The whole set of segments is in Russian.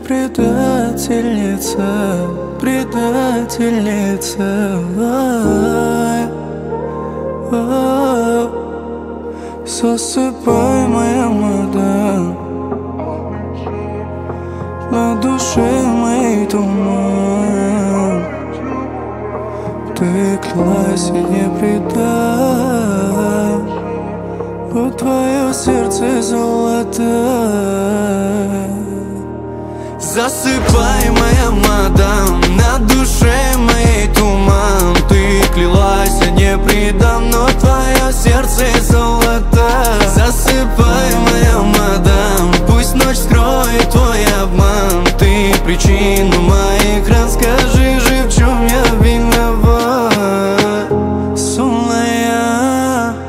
предательница, предательница. Засыпай, моя мадам, на душе моей туман. Ты клялась и не предам, но твое сердце золото. Засыпай, моя мадам, на душе моей туман. Ты клялась, я не предам, но твое сердце золото. Засыпай, моя мадам, пусть ночь скроет твой обман. Ты причину моих ран, скажи же, в чем я виноват. Сонная,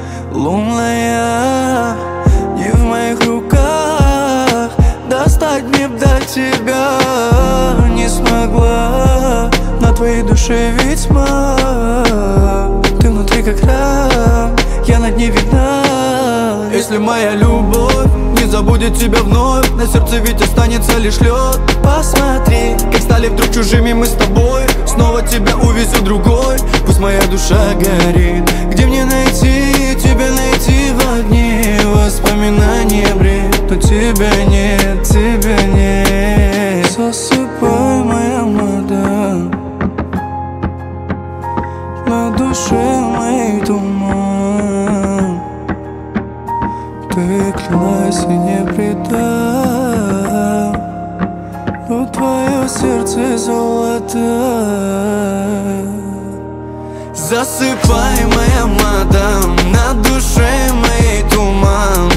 лунная, не в моих руках достать мне до тебя не смогла. На твоей душе ведь тьма, ты внутри как рам, я на дне видна. Если моя любовь не забудет тебя вновь, на сердце ведь останется лишь лед. Посмотри, как стали вдруг чужими мы с тобой, снова тебя увезет другой. Пусть моя душа горит, где мне найти, тебя найти в огне воспоминания бред, но тебя нет, тебя нет. Засыпай, моя мадам, на душе моей туман. Ты клялась и не предам, но твое сердце золото. Засыпай, моя мадам, на душе моей туман.